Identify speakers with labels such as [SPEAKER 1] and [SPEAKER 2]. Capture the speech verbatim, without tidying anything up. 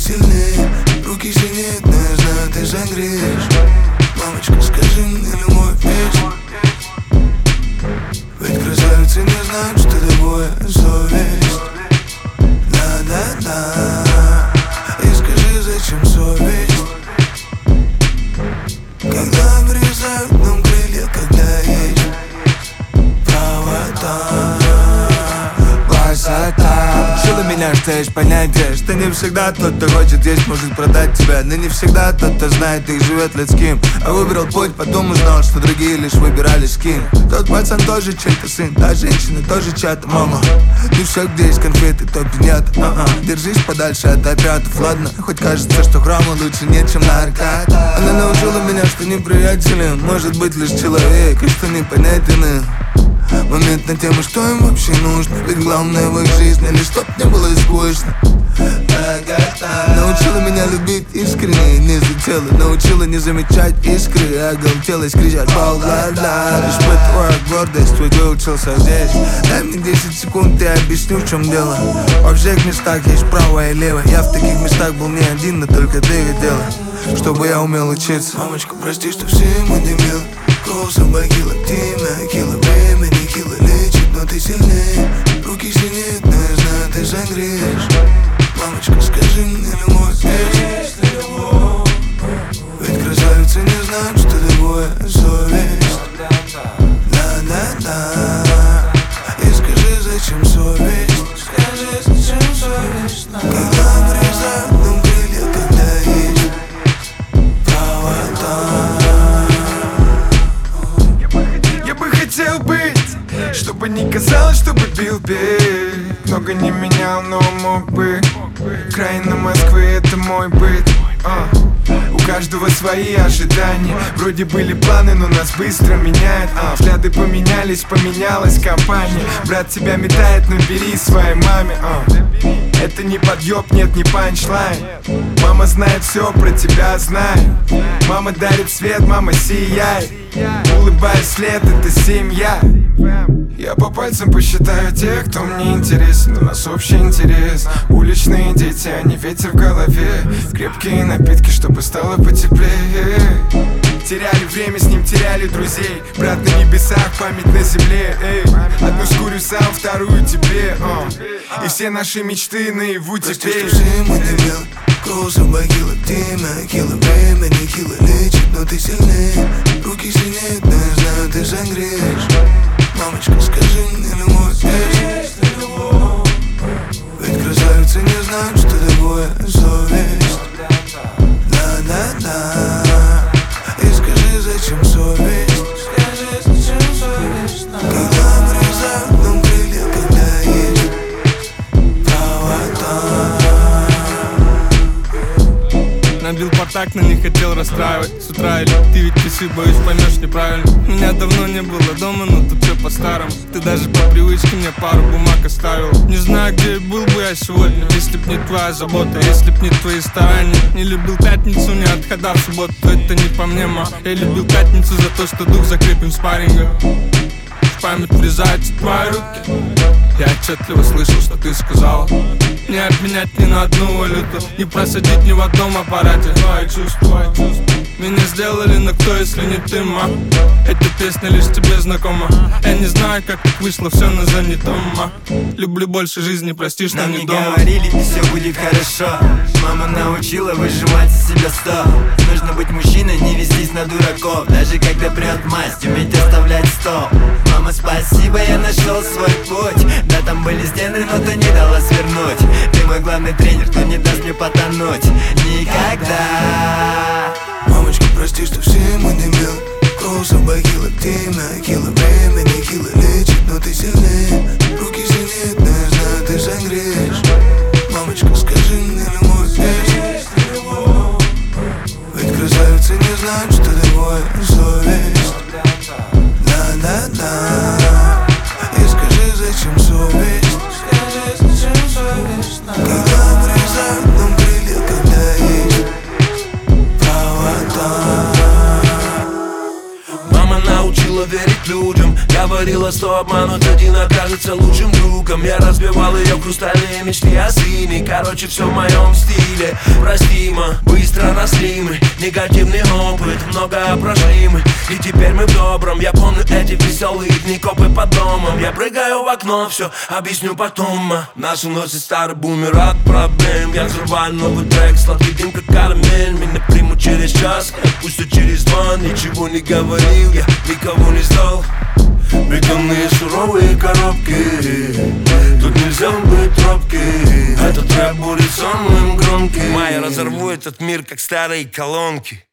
[SPEAKER 1] сильнее. Руки синеют, но я знаю, ты согреешь. Мамочка, скажи мне любовь есть. Ведь красавицы не знают, что такое совесть. Да-да-да. И скажи, зачем совесть? Когда вырезают нам крылья, когда есть правота. Красота учила меня, что есть понятие, что не всегда тот, кто хочет есть, может продать тебя. Но не всегда тот, кто знает и живет людским. А выбрал путь, потом узнал, что другие лишь выбирали скин. Тот пацан тоже чей-то сын, та женщина тоже чья-то мама. Не все, где есть конфеты, то пинята. а-а. Держись подальше от опятов, ладно? Хоть кажется, что храма лучше нет, чем наркот. Она научила меня, что неприятелем может быть лишь человек, и что непонятен им момент на тему, что им вообще нужно. Ведь главное в их жизни лишь чтоб не было скучно. Научила меня любить искренне, не за тело. Научила не замечать искры, оголтелась, кричать бау-ла-ла. Лишь твоя гордость, ведь выучился здесь. Дай мне десять секунд, я объясню, в чем дело. Во всех местах есть правое и левое. Я в таких местах был не один, но только ты видела, чтобы я умел учиться. Мамочка, прости, что все мы дебилы. Кровь собакила, время кило, время не кило лечит, но ты сильнее. Руки синеют, но я знаю, ты согреешь. Мамочка, скажи мне любовь есть. Ведь красавицы не знают, что такое совесть. Да-да-да. И скажи, зачем совесть? Скажи, зачем совесть? Когда вырезают нам крылья, когда есть правота.
[SPEAKER 2] Хотел быть, чтобы не казалось, чтобы бил бей. Много не менял, но мог бы. Окраина Москвы — это мой быт. а. У каждого свои ожидания. Вроде были планы, но нас быстро меняют. а. Взгляды поменялись, поменялась компания. Брат тебя метает, но бери своей маме. а. Это не подъеб, нет, не панчлайн. Мама знает все про тебя, знает. Мама дарит свет, мама сияет. Улыбаясь след, это семья. Я по пальцам посчитаю тех, кто мне интересен. У нас общий интерес. Уличные дети, а не ветер в голове. Крепкие напитки, чтобы стало потеплее. Теряли время, с ним теряли друзей. Брат на небесах, память на земле. Эй. Одну скурю сам, вторую тебе. uh. И все наши мечты наяву теперь.
[SPEAKER 1] Прости, что все мы дебилы. Кровь собакила, время кило, время не кило лечит, но ты сильнее. Руки синеют, но я знаю, ты согреешь. Мамочка, скажи мне любовь есть. Ведь красавицы не знают, что такое совесть. Да-да-да. И скажи, зачем совесть? Скажи, зачем совесть? Когда вырезают нам крылья, когда есть правота.
[SPEAKER 3] Набил портак, но не хотел расстраивать. С утра или ты ведь часы, боюсь, поймешь неправильно. Меня давно не было дома, но тут все по-старому. Ты даже по привычке мне пару бумаг оставил. Не знаю, где был бы я сегодня, если б не твоя забота, если б не твои старания. Не любил пятницу, не отхода в субботу, это не по мне, ма. Я любил пятницу за то, что дух закрепим спарринга. В память врезаются твои руки. Я отчетливо слышал, что ты сказал. Не обменять ни на одну валюту, не просадить ни в одном аппарате. Твои чувства, твои чувства меня сделали, но кто, если не ты, ма? Эта песня лишь тебе знакома. Я не знаю, как так вышло, все на занятом, ма. Люблю больше жизни, простишь, но
[SPEAKER 4] нам
[SPEAKER 3] не
[SPEAKER 4] не
[SPEAKER 3] дома.
[SPEAKER 4] говорили, и все будет хорошо. Мама научила выжимать из себя сто. Нужно быть мужчиной, не вестись на дураков. Даже когда прет масть, уметь оставлять стол. Мама, спасибо, я нашел свой путь. Да, там были стены, но ты не дала свернуть. Ты мой главный тренер, кто не даст мне потонуть никогда.
[SPEAKER 1] Мамочка, прости, что все мы дебилы. Кровь собакила, время кило, время не кило лечит, но ты сильнее. Руки синеют, но я знаю, ты согреешь. Мамочка, скажи мне любовь есть. Ведь красавицы не знают, что такое совесть. Да-да-да. И скажи, зачем совесть? Скажи, зачем совесть? Когда вырезают нам крылья, когда есть правота.
[SPEAKER 5] Мама научила верить людям. Я говорила, что обмануть один окажется лучшим другом. Я разбивал ее хрустальные мечты о сыне. Короче, все в моем стиле. Простимо, быстро росли мы. Негативный опыт, много прошли мы. И теперь мы в добром. Я помню эти веселые дни, копы под домом. Я прыгаю в окно, все объясню потом. Нас уносит старый бумер от проблем. Я взрываю новый трек, сладкий дым как карамель. Меня примут через час, пусть и через два. Ничего не говорил, я никого не ждал. Бетонные суровые коробки, тут нельзя быть робким. Этот рэп будет самым громким. Майя разорву этот мир, как старые колонки.